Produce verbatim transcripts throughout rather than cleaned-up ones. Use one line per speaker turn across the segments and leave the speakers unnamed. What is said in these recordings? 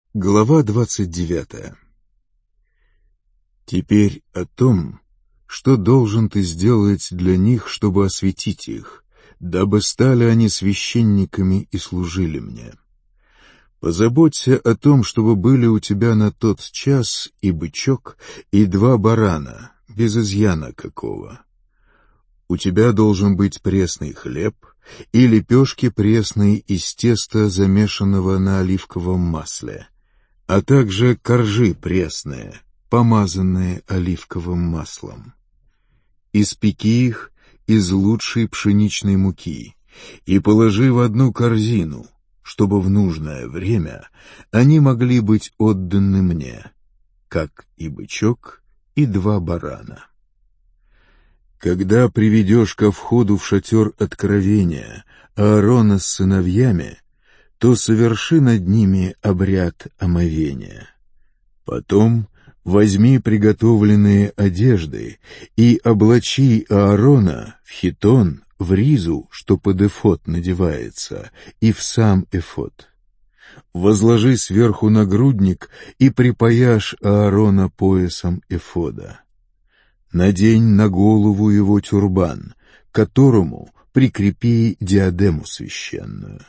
Глава двадцать девятая. Теперь о том, что должен ты сделать для них, чтобы осветить их, дабы стали они священниками и служили мне. Позаботься о том, чтобы были у тебя на тот час и бычок, и два барана, без изъяна какого. У тебя должен быть пресный хлеб и лепешки пресные из теста, замешанного на оливковом масле, а также коржи пресные, помазанные оливковым маслом. Испеки их из лучшей пшеничной муки и положи в одну корзину, чтобы в нужное время они могли быть отданы мне, как и бычок, и два барана. Когда приведешь ко входу в шатер откровения Аарона с сыновьями, то соверши над ними обряд омовения. Потом возьми приготовленные одежды и облачи Аарона в хитон, в ризу, что под эфод надевается, и в сам эфод. Возложи сверху нагрудник и припояшь Аарона поясом эфода. Надень на голову его тюрбан, к которому прикрепи диадему священную.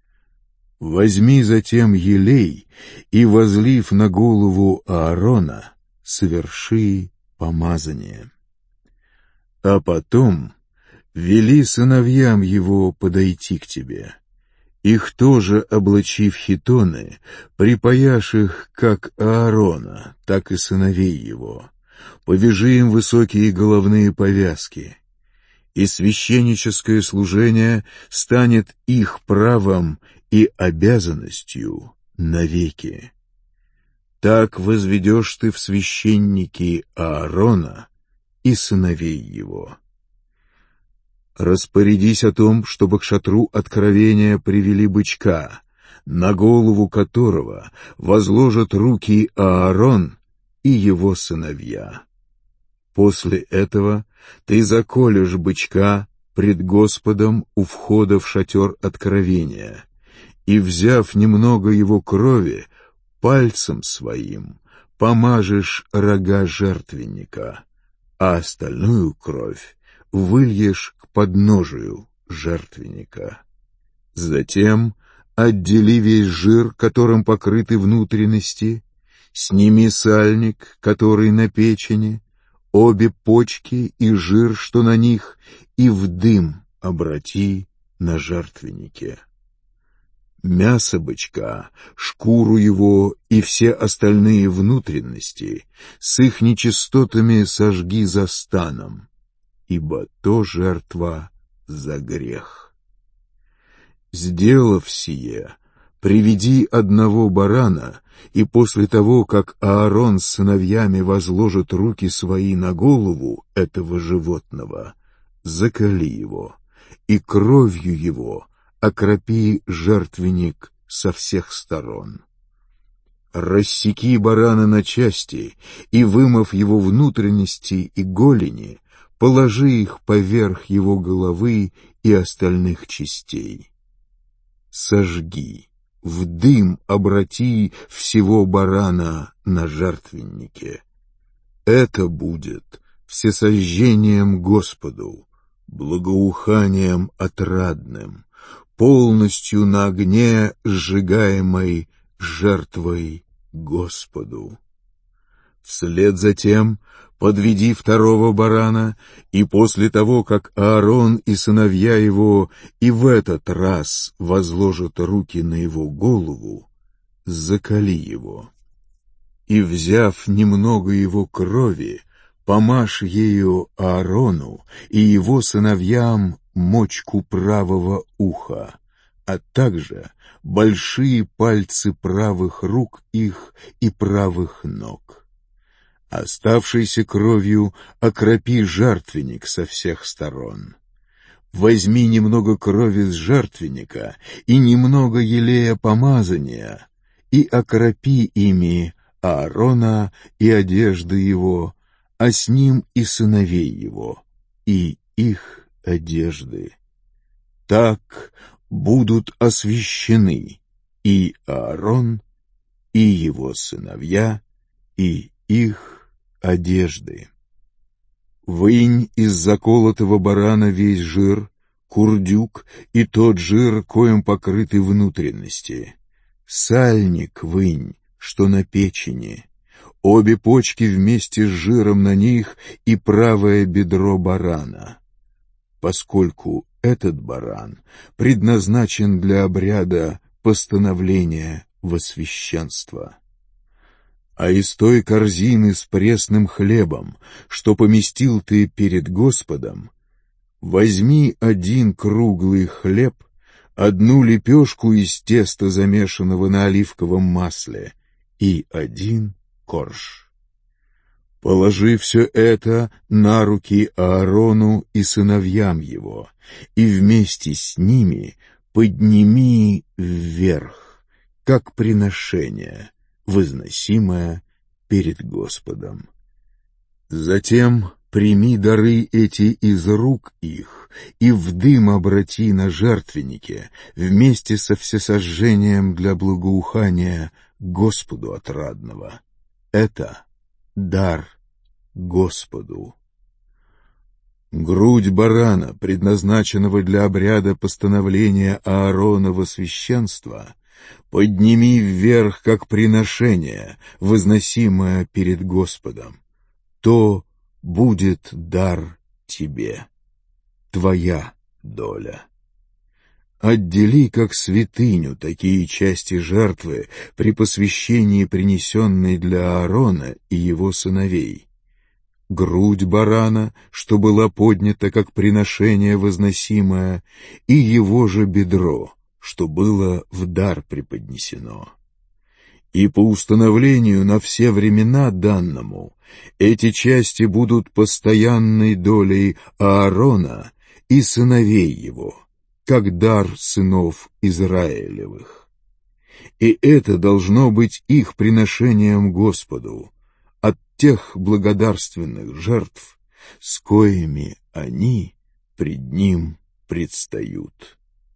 Возьми затем елей и, возлив на голову Аарона, соверши помазание. А потом вели сыновьям его подойти к тебе. Их тоже облачи в хитоны, припояшь их как Аарона, так и сыновей его. Повяжи им высокие головные повязки, и священническое служение станет их правом и обязанностью навеки. Так возведешь ты в священники Аарона и сыновей его. Распорядись о том, чтобы к шатру откровения привели бычка, на голову которого возложат руки Аарон и его сыновья. После этого ты заколешь бычка пред Господом у входа в шатер откровения, и, взяв немного его крови, пальцем своим помажешь рога жертвенника, а остальную кровь выльешь к подножию жертвенника. Затем отдели весь жир, которым покрыты внутренности, сними сальник, который на печени, обе почки и жир, что на них, и в дым обрати на жертвеннике. Мясо бычка, шкуру его и все остальные внутренности с их нечистотами сожги за станом, ибо то жертва за грех. Сделав сие, приведи одного барана, и после того, как Аарон с сыновьями возложат руки свои на голову этого животного, заколи его, и кровью его окропи жертвенник со всех сторон. Рассеки барана на части, и, вымыв его внутренности и голени, положи их поверх его головы и остальных частей. Сожги, в дым обрати всего барана на жертвеннике. Это будет всесожжением Господу, благоуханием отрадным, полностью на огне сжигаемой жертвой Господу. Вслед за тем подведи второго барана, и после того, как Аарон и сыновья его и в этот раз возложат руки на его голову, заколи его. И, взяв немного его крови, помажь ею Аарону и его сыновьям мочку правого уха, а также большие пальцы правых рук их и правых ног. Оставшейся кровью окропи жертвенник со всех сторон. Возьми немного крови с жертвенника и немного елея помазания, и окропи ими Аарона и одежды его, а с ним и сыновей его, и их одежды. Так будут освящены и Аарон, и его сыновья, и их одежды. Вынь из заколотого барана весь жир, курдюк и тот жир, коим покрыты внутренности, сальник вынь, что на печени, обе почки вместе с жиром на них и правое бедро барана, поскольку этот баран предназначен для обряда постановления во священство. А из той корзины с пресным хлебом, что поместил ты перед Господом, возьми один круглый хлеб, одну лепешку из теста, замешанного на оливковом масле, и один корж. Положи все это на руки Аарону и сыновьям его, и вместе с ними подними вверх, как приношение, возносимое перед Господом. Затем прими дары эти из рук их и в дым обрати на жертвеннике вместе со всесожжением для благоухания Господу отрадного. Это дар Господу. Грудь барана, предназначенного для обряда постановления Аарона во священство, подними вверх, как приношение, возносимое перед Господом. То будет дар тебе, твоя доля. Отдели как святыню такие части жертвы при посвящении, принесенной для Аарона и его сыновей. Грудь барана, что была поднята как приношение возносимое, и его же бедро, что было в дар преподнесено. И по установлению на все времена данному эти части будут постоянной долей Аарона и сыновей его, как дар сынов Израилевых. И это должно быть их приношением Господу от тех благодарственных жертв, с коими они пред Ним предстают.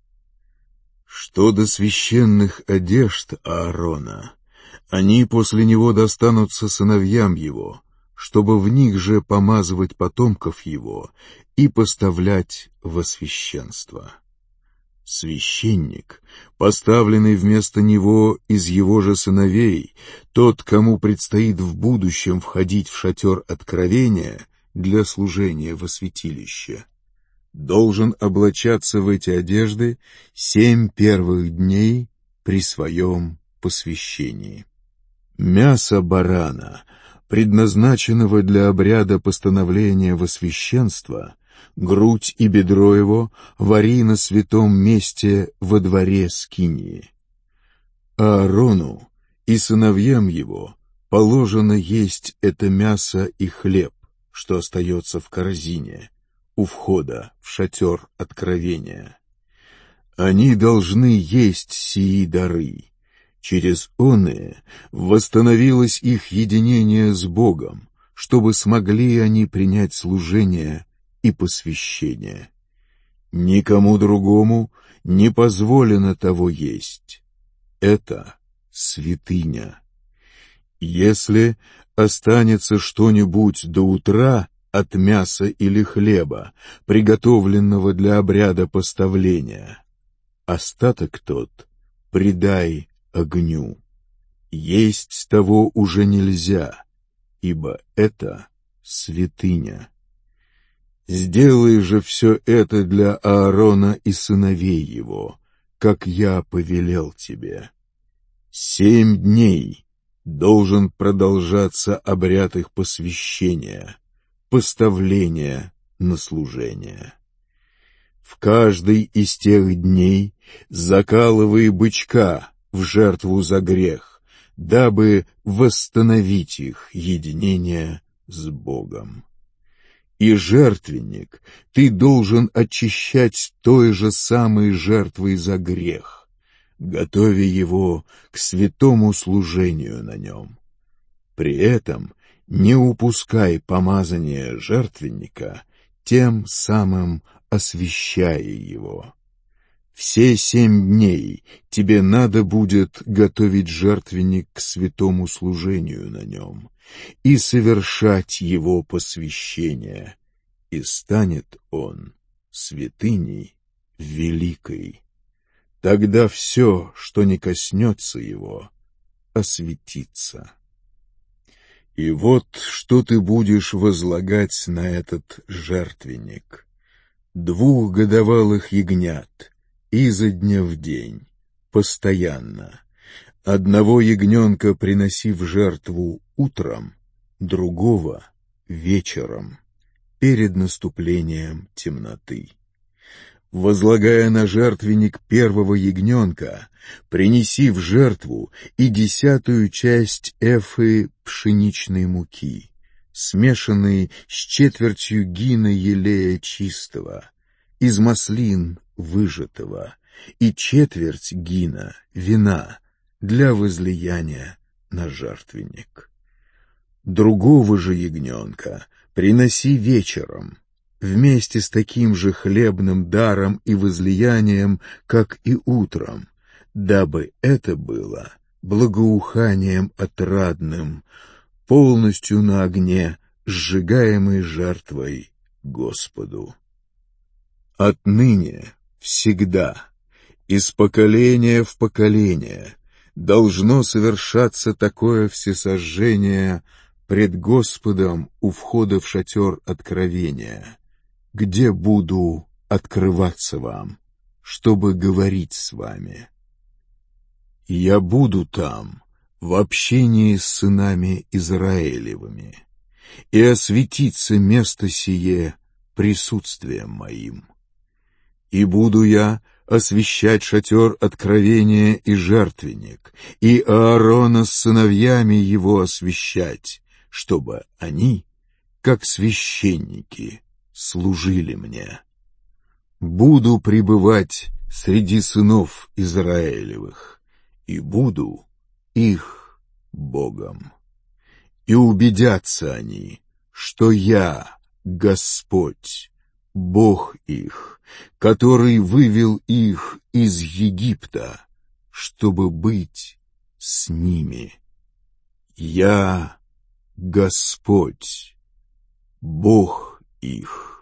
Что до священных одежд Аарона, они после него достанутся сыновьям его, чтобы в них же помазывать потомков его и поставлять во священство. Священник, поставленный вместо него из его же сыновей, тот, кому предстоит в будущем входить в шатер откровения для служения во святилище, должен облачаться в эти одежды семь первых дней при своем посвящении. Мясо барана, предназначенного для обряда постановления во священство, грудь и бедро его вари на святом месте во дворе скинии. Аарону и сыновьям его положено есть это мясо и хлеб, что остается в корзине, у входа в шатер откровения. Они должны есть сии дары. Через оные восстановилось их единение с Богом, чтобы смогли они принять служение и посвящение. Никому другому не позволено того есть. Это святыня. Если останется что-нибудь до утра от мяса или хлеба, приготовленного для обряда поставления, остаток тот предай огню. Есть того уже нельзя, ибо это святыня. Сделай же все это для Аарона и сыновей его, как я повелел тебе. Семь дней должен продолжаться обряд их посвящения, поставления на служение. В каждый из тех дней закалывай бычка в жертву за грех, дабы восстановить их единение с Богом. И жертвенник ты должен очищать той же самой жертвой за грех, готовя его к святому служению на нем. При этом не упускай помазания жертвенника, тем самым освящая его. Все семь дней тебе надо будет готовить жертвенник к святому служению на нем и совершать его посвящение, и станет он святыней великой. Тогда все, что не коснется его, осветится. И вот что ты будешь возлагать на этот жертвенник: двух годовалых ягнят изо дня в день, постоянно, одного ягненка приноси в жертву утром, другого вечером, перед наступлением темноты. Возлагая на жертвенник первого ягненка, принеси в жертву и десятую часть эфы пшеничной муки, смешанной с четвертью гина елея чистого, из маслин выжатого, и четверть гина вина для возлияния на жертвенник. Другого же ягненка приноси вечером, вместе с таким же хлебным даром и возлиянием, как и утром, дабы это было благоуханием отрадным, полностью на огне, сжигаемой жертвой Господу. Отныне всегда, из поколения в поколение, должно совершаться такое всесожжение пред Господом у входа в шатер откровения, где буду открываться вам, чтобы говорить с вами. Я буду там в общении с сынами Израилевыми, и осветится место сие присутствием моим. И буду я освящать шатер откровения и жертвенник, и Аарона с сыновьями его освящать, чтобы они, как священники, служили мне. Буду пребывать среди сынов Израилевых, и буду их Богом. И убедятся они, что я, Господь, Бог их, который вывел их из Египта, чтобы быть с ними. Я, Господь, Бог их.